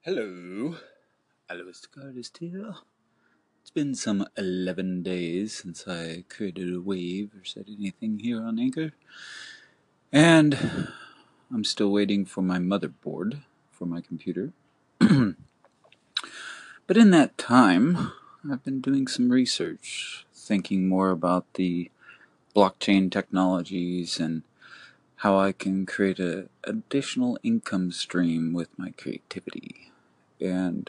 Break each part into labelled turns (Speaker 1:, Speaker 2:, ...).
Speaker 1: Hello, Aloistic Artist here. It's been some 11 days since I created a wave or said anything here on Anchor, and I'm still waiting for my motherboard for my computer. But in that time, I've been doing some research, thinking more about the blockchain technologies and how I can create an additional income stream with my creativity. And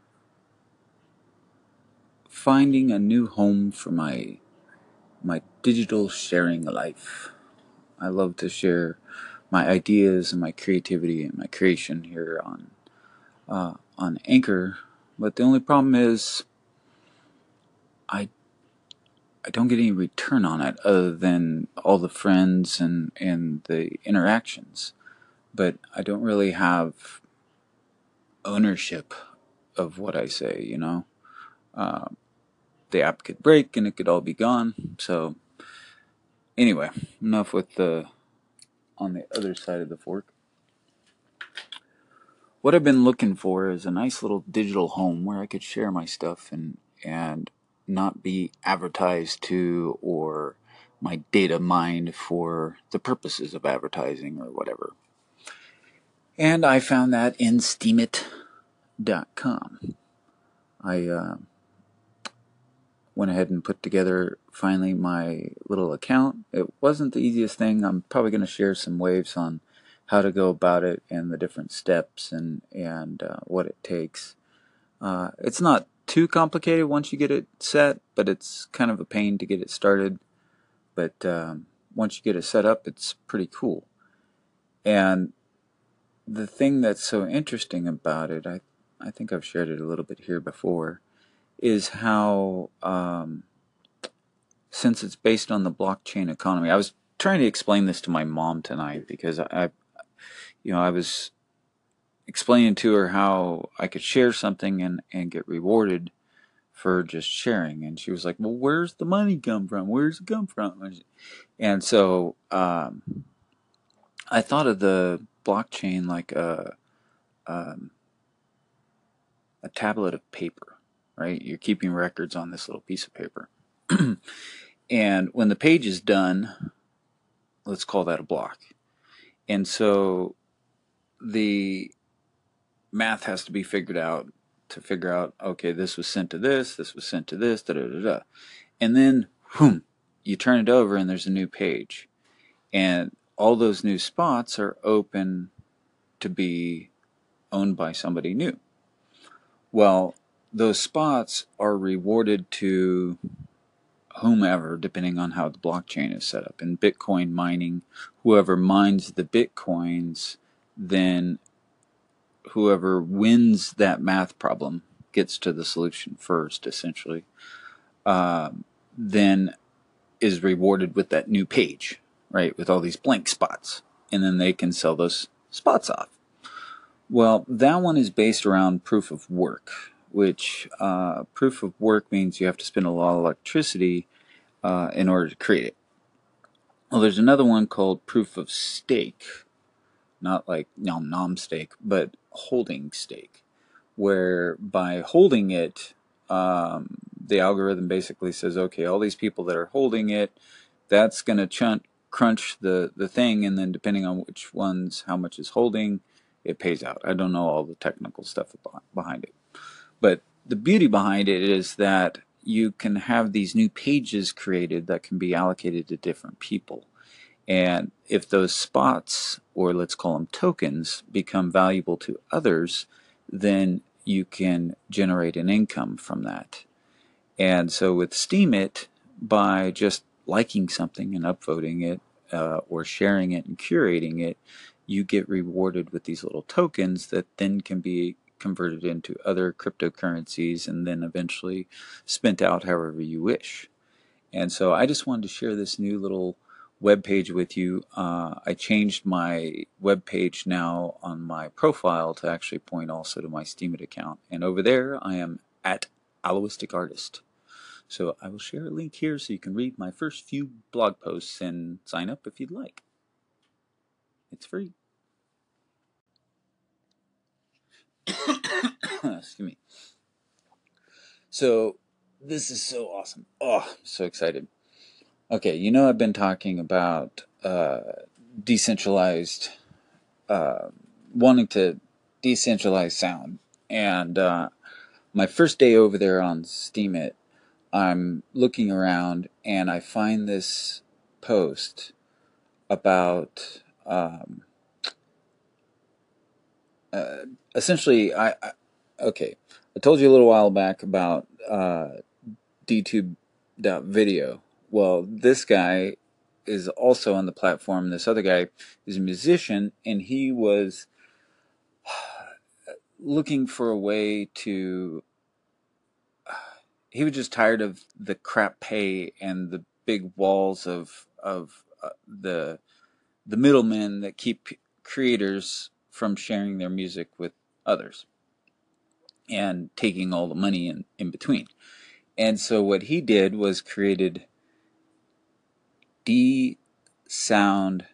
Speaker 1: finding a new home for my digital sharing life. I love to share my ideas and my creativity and my creation here on Anchor, but the only problem is I I don't get any return on it other than all the friends and the interactions. But I don't really have ownership of what I say, you know. Uh, the app could break and it could all be gone. So anyway, enough with the on the other side of the fork. What I've been looking for is a nice little digital home where I could share my stuff and not be advertised to or my data mined for the purposes of advertising or whatever. And I found that in Steemit.com. I went ahead and put together finally my little account. It wasn't the easiest thing. I'm probably going to share some waves on how to go about it and the different steps and what it takes. It's not too complicated once you get it set, but it's kind of a pain to get it started. But once you get it set up, it's pretty cool. And the thing that's so interesting about it, I think I've shared it a little bit here before, is how since it's based on the blockchain economy, I was trying to explain this to my mom tonight because I was explaining to her how I could share something and get rewarded for just sharing. And she was like, well, where's the money come from? Where's it come from? And so I thought of the blockchain like a tablet of paper, right? You're keeping records on this little piece of paper. And when the page is done, let's call that a block. And so the math has to be figured out to figure out, okay, this was sent to this was sent to this, da da da da. And then, whoom, you turn it over and there's a new page. And all those new spots are open to be owned by somebody new. Well, those spots are rewarded to whomever, depending on how the blockchain is set up. In Bitcoin mining, whoever mines the Bitcoins, then whoever wins that math problem gets to the solution first, essentially, then is rewarded with that new page, right, with all these blank spots. And then they can sell those spots off. Well, that one is based around proof of work, which proof of work means you have to spend a lot of electricity in order to create it. Well, there's another one called proof of stake, not like nom stake, but holding stake, where by holding it, the algorithm basically says, okay, all these people that are holding it, that's going to crunch the thing, and then depending on which ones, how much is holding, it pays out. I don't know all the technical stuff behind it. But the beauty behind it is that you can have these new pages created that can be allocated to different people. And if those spots, or let's call them tokens, become valuable to others, then you can generate an income from that. And so with Steemit, by just liking something and upvoting it, or sharing it and curating it, you get rewarded with these little tokens that then can be converted into other cryptocurrencies and then eventually spent out however you wish. And so I just wanted to share this new little web page with you. I changed my web page now on my profile to actually point also to my Steemit account. And over there I am at Aloistic Artist. So I will share a link here so you can read my first few blog posts and sign up if you'd like. It's free. Excuse me. So this is so awesome. Oh, I'm so excited. Okay, I've been talking about decentralized, uh, wanting to decentralize sound. And my first day over there on Steemit, I'm looking around and I find this post about uh, essentially, okay, I told you a little while back about DTube.video. Well, this guy is also on the platform. This other guy is a musician, and he was looking for a way to. He was just tired of the crap pay and the big walls of the middlemen that keep creators from sharing their music with others and taking all the money in between. And so what he did was created dsound.audio.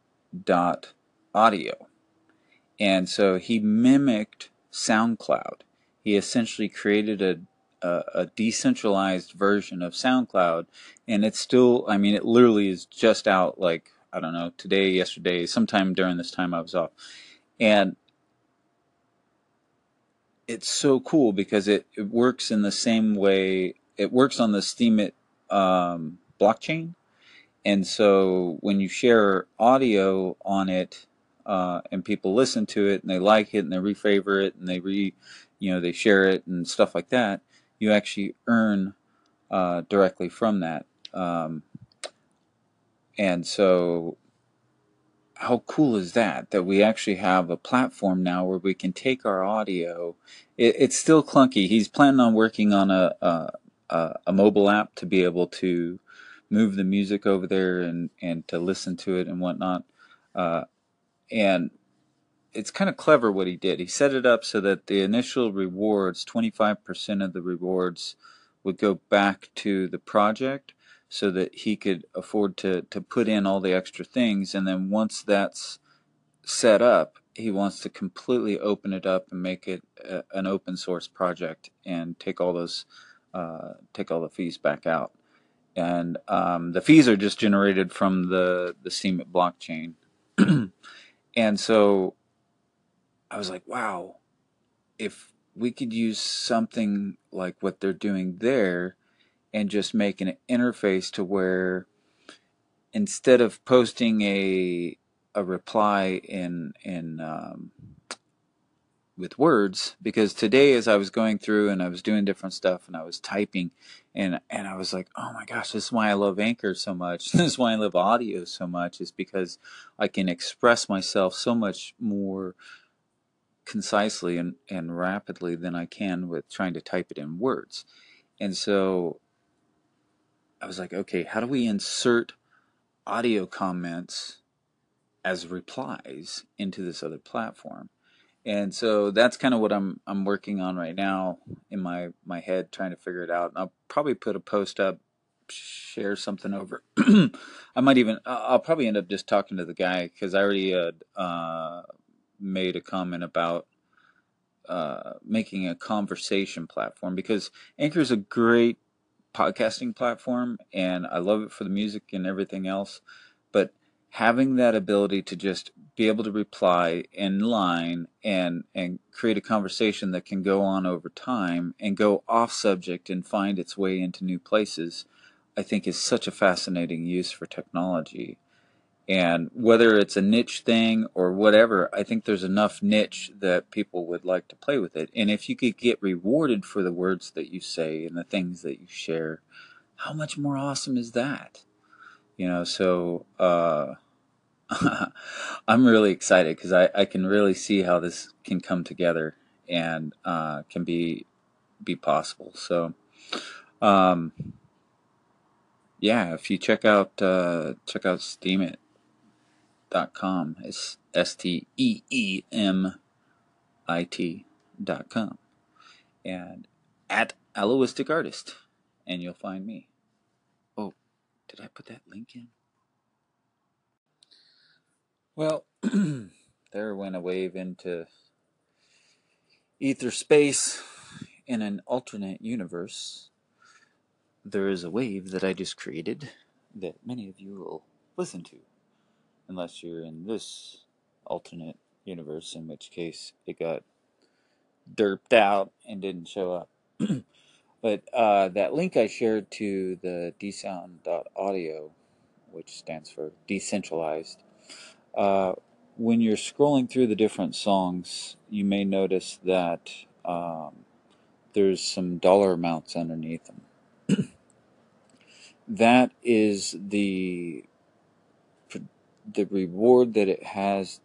Speaker 1: And so he mimicked SoundCloud. He essentially created a decentralized version of SoundCloud, and it's still, I mean, it literally is just out like, I don't know, today, yesterday, sometime during this time I was off. And it's so cool because it works in the same way, it works on the Steemit blockchain. And so when you share audio on it, and people listen to it and they like it and they refavor it and they share it and stuff like that, you actually earn directly from that. And so how cool is that? That we actually have a platform now where we can take our audio. It's still clunky. He's planning on working on a mobile app to be able to move the music over there and to listen to it and whatnot. Uh, and it's kind of clever what he did. He set it up so that the initial rewards, 25% of the rewards, would go back to the project so that he could afford to put in all the extra things. And then once that's set up, he wants to completely open it up and make it an open source project and take all the fees back out. And the fees are just generated from the Steemit blockchain. And so I was like, wow, if we could use something like what they're doing there and just make an interface to where instead of posting a reply in with words, because today as I was going through and I was doing different stuff and I was typing and I was like, oh my gosh, this is why I love Anchor so much. This is why I love audio so much, is because I can express myself so much more concisely and rapidly than I can with trying to type it in words. And so I was like, okay, how do we insert audio comments as replies into this other platform? And so that's kind of what I'm working on right now in my head, trying to figure it out. And I'll probably put a post up, share something over. I might even I'll probably end up just talking to the guy because I already made a comment about making a conversation platform, because Anchor is a great podcasting platform and I love it for the music and everything else, but having that ability to just be able to reply in line and create a conversation that can go on over time and go off subject and find its way into new places, I think is such a fascinating use for technology. And whether it's a niche thing or whatever, I think there's enough niche that people would like to play with it. And if you could get rewarded for the words that you say and the things that you share, how much more awesome is that? So I'm really excited because I can really see how this can come together and can be possible. So yeah, if you check out Steemit.com, it's STEEMIT.com, and at Aloistic Artist, and you'll find me. Oh, did I put that link in? Well, there went a wave into ether space, in an alternate universe, there is a wave that I just created that many of you will listen to, unless you're in this alternate universe, in which case it got derped out and didn't show up. But that link I shared to the dsound.audio, which stands for decentralized, when you're scrolling through the different songs, you may notice that there's some dollar amounts underneath them. That is the reward that it has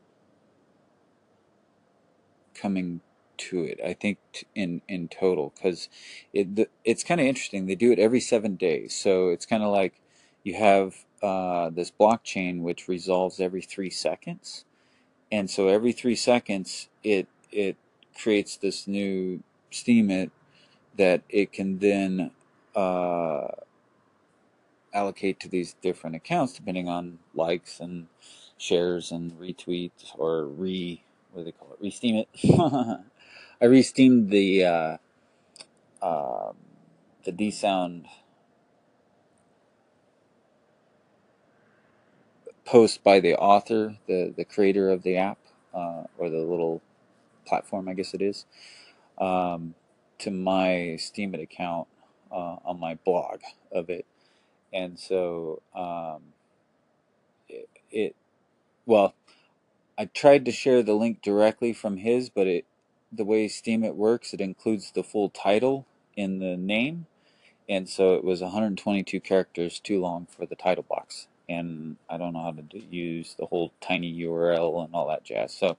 Speaker 1: coming to it, I think, in total, because it's kind of interesting. They do it every 7 days, so it's kind of like you have this blockchain which resolves every 3 seconds, and so every 3 seconds it creates this new steemit that it can then allocate to these different accounts depending on likes and shares and retweets, or what do they call it? Re-steam it. I re-steamed the dsound post by the author, the creator of the app, or the little platform, I guess it is, to my Steemit account on my blog of it. And so well, I tried to share the link directly from his, but the way Steemit works, it includes the full title in the name, and so it was 122 characters too long for the title box, and I don't know how to use the whole tiny URL and all that jazz. So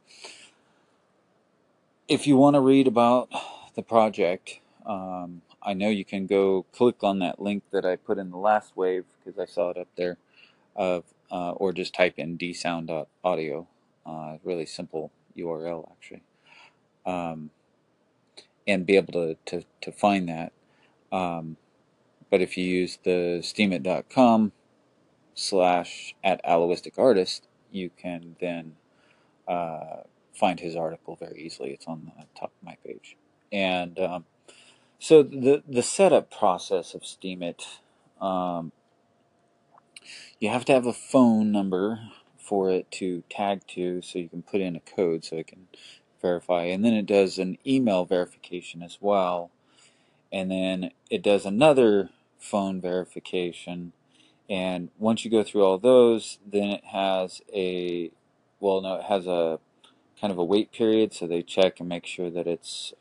Speaker 1: if you want to read about the project, I know you can go click on that link that I put in the last wave, because I saw it up there, or just type in dsound.audio. Really simple URL, actually, and be able to find that. But if you use the steemit.com /@aloistic_artist, you can then find his article very easily. It's on the top of my page. And so the setup process of Steemit, you have to have a phone number for it to tag to, so you can put in a code so it can verify. And then it does an email verification as well. And then it does another phone verification. And once you go through all those, then it has it has a kind of a wait period, so they check and make sure that it's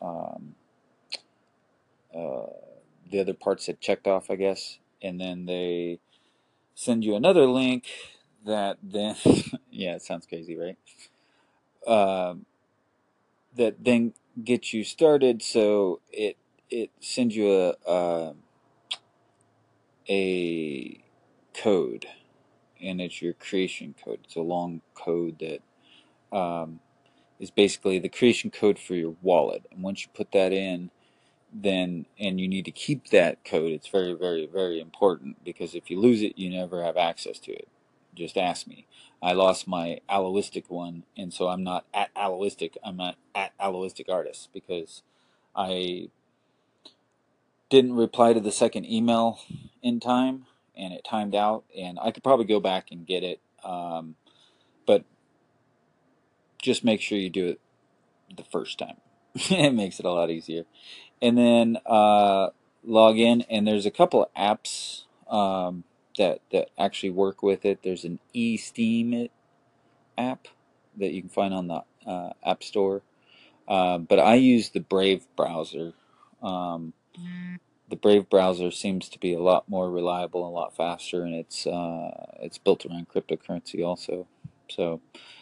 Speaker 1: the other parts had checked off, I guess. And then they send you another link that then, yeah, it sounds crazy, right? That then gets you started. So it sends you a code, and it's your creation code. It's a long code that is basically the creation code for your wallet. And once you put that in, then, and you need to keep that code, it's very, very, very important, because if you lose it, you never have access to it. Just ask me. I lost my Aloistic one, and so I'm not at Aloistic, I'm at Aloistic Artist, because I didn't reply to the second email in time, and it timed out, and I could probably go back and get it, but just make sure you do it the first time. It makes it a lot easier. And then log in, and there's a couple of apps that actually work with it. There's an eSteemit app that you can find on the App Store, but I use the Brave browser. The Brave browser seems to be a lot more reliable and a lot faster, and it's built around cryptocurrency also. So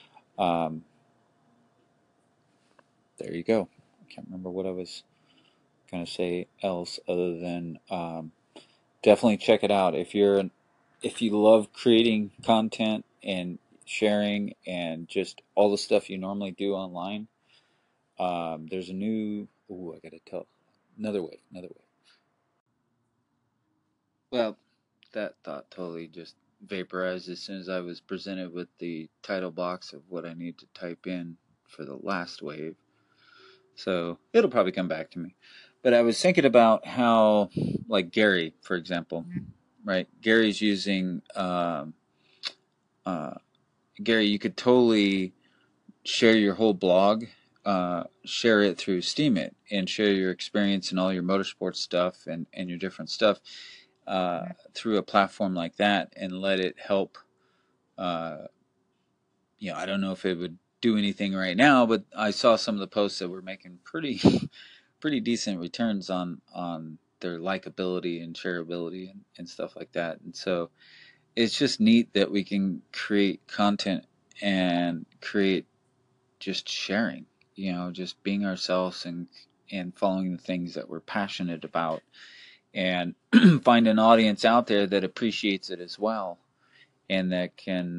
Speaker 1: there you go. I can't remember what I was going to say else other than definitely check it out. If you love creating content and sharing and just all the stuff you normally do online, there's a new. Ooh, I gotta tell. Another way. Well, that thought totally just vaporized as soon as I was presented with the title box of what I need to type in for the last wave. So it'll probably come back to me. But I was thinking about how, like Gary, for example, right? Gary's using, uh, Gary, you could totally share your whole blog, share it through Steemit, and share your experience and all your motorsports stuff and your different stuff through a platform like that, and let it help. Uh, I don't know if it would do anything right now, but I saw some of the posts that were making pretty pretty decent returns on their likability and shareability and stuff like that. And so it's just neat that we can create content and create just sharing, just being ourselves and following the things that we're passionate about, and find an audience out there that appreciates it as well, and that can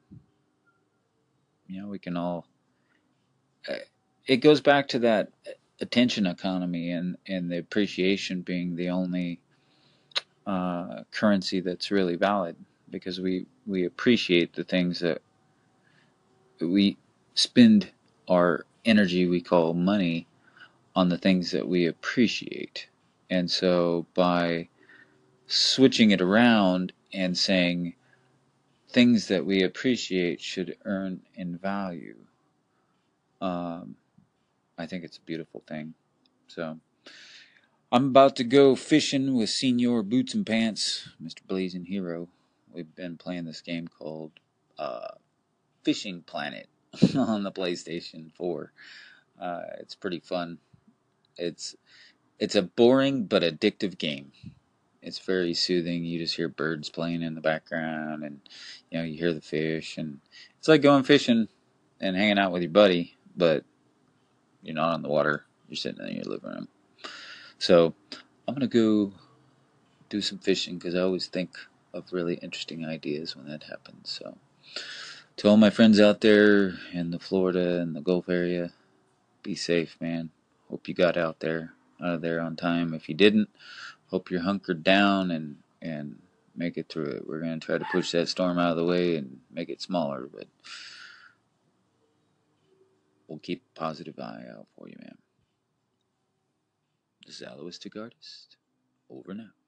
Speaker 1: we can all it goes back to that attention economy, and the appreciation being the only currency that's really valid, because we appreciate the things that we spend our energy, we call money, on the things that we appreciate. And so by switching it around and saying things that we appreciate should earn in value, um, I think it's a beautiful thing. So I'm about to go fishing with Senior Boots and Pants, Mr. Blazing Hero. We've been playing this game called Fishing Planet on the PlayStation 4. It's pretty fun. It's it's a boring but addictive game. It's very soothing. You just hear birds playing in the background, and you hear the fish, and it's like going fishing and hanging out with your buddy, but you're not on the water. You're sitting in your living room. So I'm gonna go do some fishing because I always think of really interesting ideas when that happens. So to all my friends out there in the Florida and the Gulf area, be safe, man. Hope you got out of there on time. If you didn't, hope you're hunkered down and make it through it. We're gonna try to push that storm out of the way and make it smaller, but we'll keep a positive eye out for you, man. This is Alois Artist. Over now.